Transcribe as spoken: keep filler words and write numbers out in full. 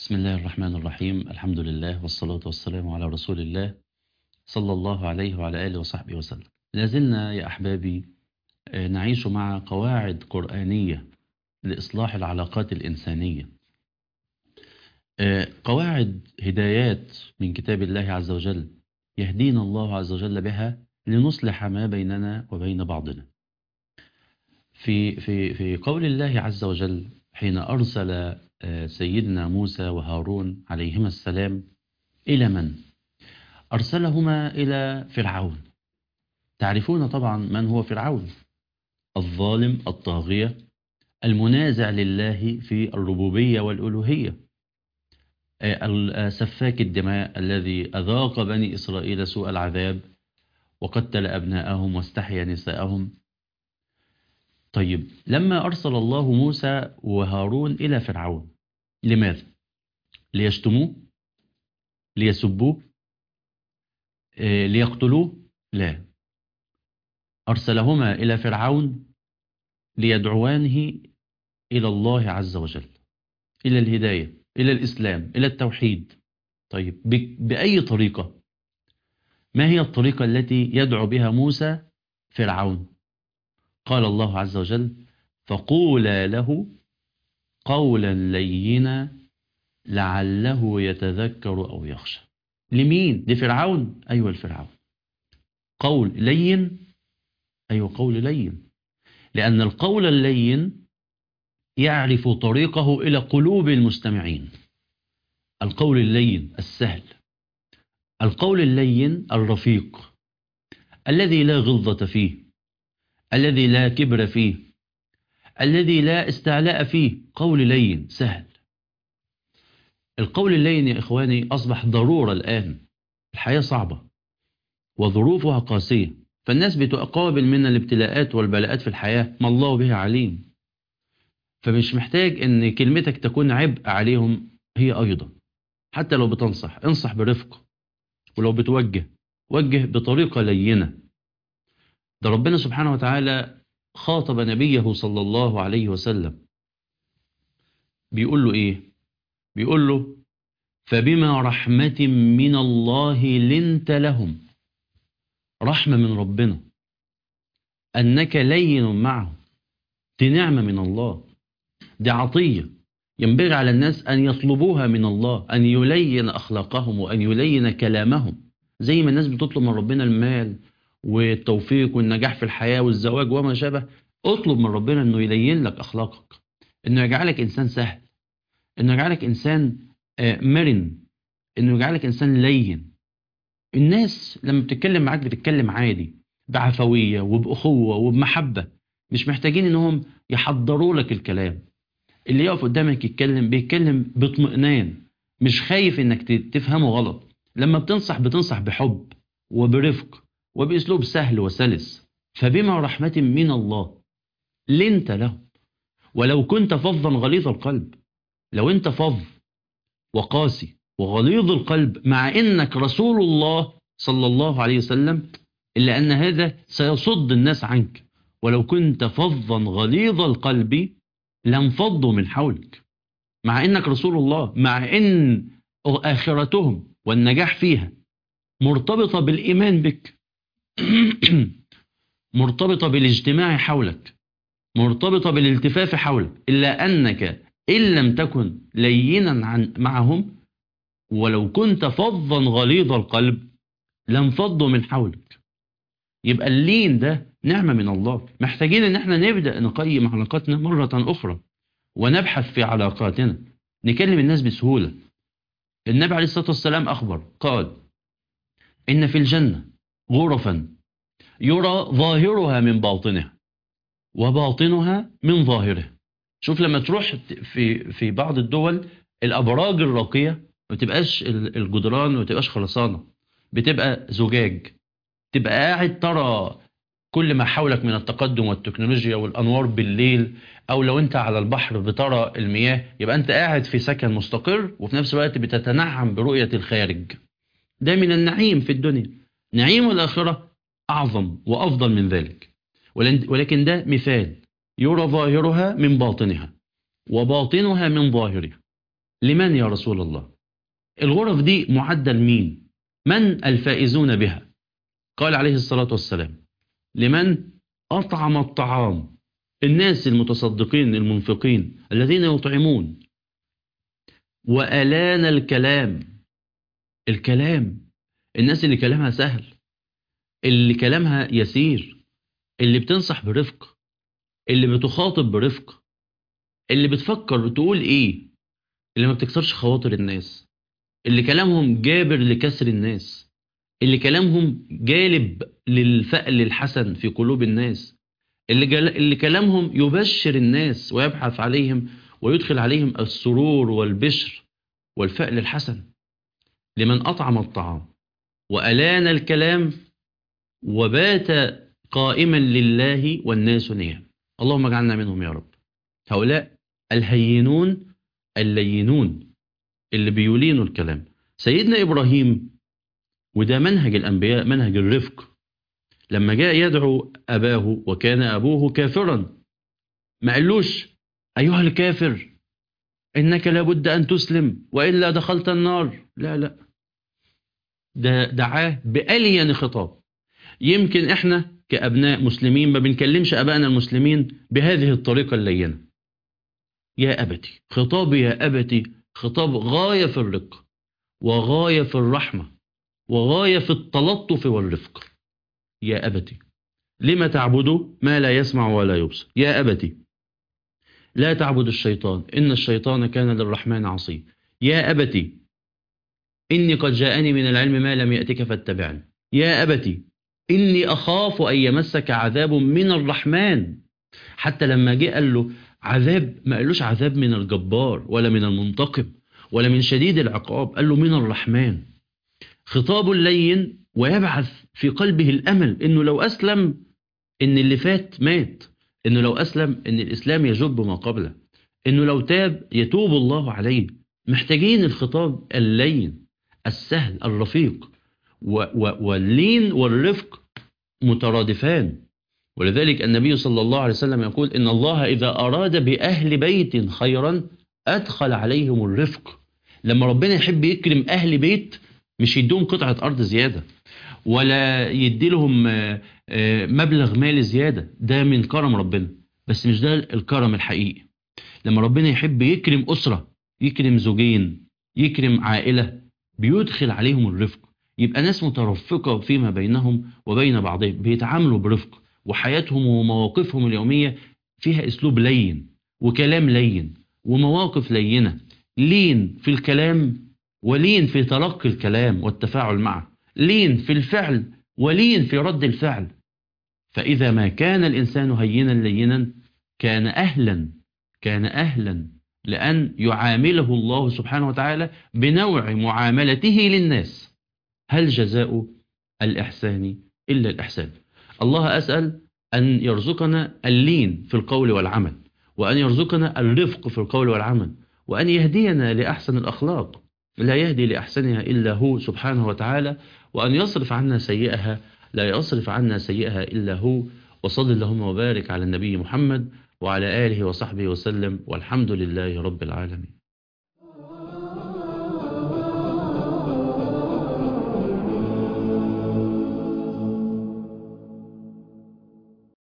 بسم الله الرحمن الرحيم. الحمد لله والصلاة والسلام على رسول الله صلى الله عليه وعلى آله وصحبه وسلم. لازلنا يا أحبابي آه، نعيش مع قواعد قرآنية لإصلاح العلاقات الإنسانية، آه، قواعد هدايات من كتاب الله عز وجل يهدينا الله عز وجل بها لنصلح ما بيننا وبين بعضنا. في في في قول الله عز وجل حين أرسل آه، سيدنا موسى وهارون عليهما السلام إلى من؟ أرسلهما إلى فرعون. تعرفون طبعا من هو فرعون، الظالم الطاغية المنازع لله في الربوبية والألوهية، آه، سفاك الدماء الذي أذاق بني إسرائيل سوء العذاب وقتل أبناءهم واستحيا نساءهم. طيب، لما أرسل الله موسى وهارون إلى فرعون لماذا؟ ليشتموه؟ ليسبوه؟ آه، ليقتلوه؟ لا، أرسلهما إلى فرعون ليدعوانه إلى الله عز وجل، إلى الهداية، إلى الإسلام، إلى التوحيد. طيب، بأي طريقة؟ ما هي الطريقة التي يدعو بها موسى فرعون؟ قال الله عز وجل: فقولا له قولا لينا لعله يتذكر أو يخشى. لمين؟ لفرعون؟ أيوة الفرعون. قول لين؟ أيوة قول لين، لأن القول اللين يعرف طريقه إلى قلوب المستمعين. القول اللين السهل، القول اللين الرفيق، الذي لا غلظة فيه، الذي لا كبر فيه، الذي لا استعلاء فيه، قول لين سهل. القول اللين يا إخواني أصبح ضرورة الآن. الحياة صعبة وظروفها قاسية، فالناس بتقابل من الابتلاءات والبلاءات في الحياة ما الله بها عليم، فمش محتاج أن كلمتك تكون عبء عليهم. هي أيضا حتى لو بتنصح انصح برفق، ولو بتوجه وجه بطريقة لينة. ده ربنا سبحانه وتعالى خاطب نبيه صلى الله عليه وسلم، بيقول له إيه؟ بيقول له: فبما رحمة من الله لنت لهم. رحمة من ربنا أنك لين معه، دي نعمة من الله، دي عطية ينبغي على الناس أن يطلبوها من الله، أن يلين أخلاقهم وأن يلين كلامهم. زي ما الناس بتطلب من ربنا المال والتوفيق والنجاح في الحياة والزواج وما شابه، اطلب من ربنا أنه يلين لك أخلاقك، أنه يجعلك إنسان سهل، أنه يجعلك إنسان مرن، أنه يجعلك إنسان لين. الناس لما بتتكلم معاك بتتكلم عادي، بعفوية وبأخوة وبمحبة، مش محتاجين أنهم يحضروا لك الكلام. اللي يقف قدامك يتكلم بيتكلم باطمئنان، مش خايف انك تفهمه غلط. لما بتنصح بتنصح بحب وبرفق وبأسلوب سهل وسلس. فبما رحمة من الله لنت له، ولو كنت فظا غليظ القلب. لو انت فظ وقاسي وغليظ القلب مع انك رسول الله صلى الله عليه وسلم، إلا أن هذا سيصد الناس عنك. ولو كنت فظا غليظ القلب لانفضوا من حولك، مع انك رسول الله، مع ان آخرتهم والنجاح فيها مرتبطة بالإيمان بك مرتبطة بالاجتماع حولك، مرتبطة بالالتفاف حولك، إلا أنك إن لم تكن لينا عن معهم، ولو كنت فظا غليظ القلب لانفضوا من حولك. يبقى اللين ده نعمة من الله. محتاجين ان احنا نبدأ نقيم علاقاتنا مرة أخرى ونبحث في علاقاتنا، نكلم الناس بسهولة. النبي عليه الصلاة والسلام أخبر قال: إن في الجنة غرفا يرى ظاهرها من باطنها وباطنها من ظاهره. شوف لما تروح في في بعض الدول الأبراج الراقية ما بتبقاش الجدران ما بتبقاش خرسانة، بتبقى زجاج. تبقى قاعد ترى كل ما حولك من التقدم والتكنولوجيا والأنوار بالليل، أو لو أنت على البحر بترى المياه. يبقى أنت قاعد في سكن مستقر وفي نفس الوقت بتتنعم برؤية الخارج. ده من النعيم في الدنيا. نعيم الآخرة أعظم وأفضل من ذلك، ولكن ده مثال. يرى ظاهرها من باطنها وباطنها من ظاهرها. لمن يا رسول الله؟ الغرف دي معدة لمين؟ من الفائزون بها؟ قال عليه الصلاة والسلام لمن أطعم الطعام، الناس المتصدقين المنفقين الذين يطعمون. وألان الكلام، الكلام الناس اللي كلامها سهل، اللي كلامها يسير، اللي بتنصح برفق، اللي بتخاطب برفق، اللي بتفكر تقول ايه، اللي ما بتكسرش خواطر الناس، اللي كلامهم جابر لكسر الناس، اللي كلامهم جالب للفأل الحسن في قلوب الناس، اللي, جل... اللي كلامهم يبشر الناس ويبحث عليهم ويدخل عليهم السرور والبشر والفأل الحسن. لمن أطعم الطعام وألان الكلام وبات قائما لله والناس نيام. اللهم اجعلنا منهم يا رب. هؤلاء الهينون اللينون اللي بيلينوا الكلام. سيدنا إبراهيم، وده منهج الأنبياء، منهج الرفق، لما جاء يدعو أباه وكان أبوه كافرا ما قالوش أيها الكافر إنك لابد أن تسلم وإلا دخلت النار، لا لا، ده دعاه بألين خطاب. يمكن إحنا كأبناء مسلمين ما بنكلمش أبائنا المسلمين بهذه الطريقة اللينة. يا أبتي، خطاب يا أبتي خطاب غاية في الرق وغاية في الرحمة وغاية في التلطف والرفق. يا أبتي لما تعبد ما لا يسمع ولا يبصر؟ يا أبتي لا تعبد الشيطان إن الشيطان كان للرحمن عصيا. يا أبتي إني قد جاءني من العلم ما لم يأتك فاتبعني. يا أبتي إني أخاف أن يمسك عذاب من الرحمن. حتى لما جاء قال له عذاب ما قالوش عذاب من الجبار ولا من المنتقم ولا من شديد العقاب، قال له من الرحمن. خطاب لين ويبعث في قلبه الأمل إنه لو أسلم إن اللي فات مات، إنه لو أسلم إن الإسلام يجب ما قبله، إنه لو تاب يتوب الله عليه. محتاجين الخطاب اللين السهل الرفيق، واللين والرفق مترادفان. ولذلك النبي صلى الله عليه وسلم يقول إن الله إذا أراد بأهل بيت خيرا أدخل عليهم الرفق. لما ربنا يحب يكرم أهل بيت مش يديهم قطعة أرض زيادة ولا يدي لهم مبلغ مال زيادة، ده من كرم ربنا، بس مش ده الكرم الحقيقي. لما ربنا يحب يكرم أسرة، يكرم زوجين، يكرم عائلة، بيدخل عليهم الرفق، يبقى ناس مترفقة فيما بينهم وبين بعضهم، بيتعاملوا برفق، وحياتهم ومواقفهم اليومية فيها أسلوب لين وكلام لين ومواقف لينة، لين في الكلام ولين في تلقي الكلام والتفاعل معه، لين في الفعل ولين في رد الفعل. فإذا ما كان الإنسان هينا لينا كان أهلا كان أهلا لأن يعامله الله سبحانه وتعالى بنوع معاملته للناس. هل جزاء الإحسان إلا الإحسان؟ الله أسأل أن يرزقنا اللين في القول والعمل، وأن يرزقنا الرفق في القول والعمل، وأن يهدينا لأحسن الأخلاق لا يهدي لأحسنها إلا هو سبحانه وتعالى، وأن يصرف عنا سيئها لا يصرف عنا سيئها إلا هو. وصل اللهم وبارك على النبي محمد وعلى آله وصحبه وسلم، والحمد لله رب العالمين.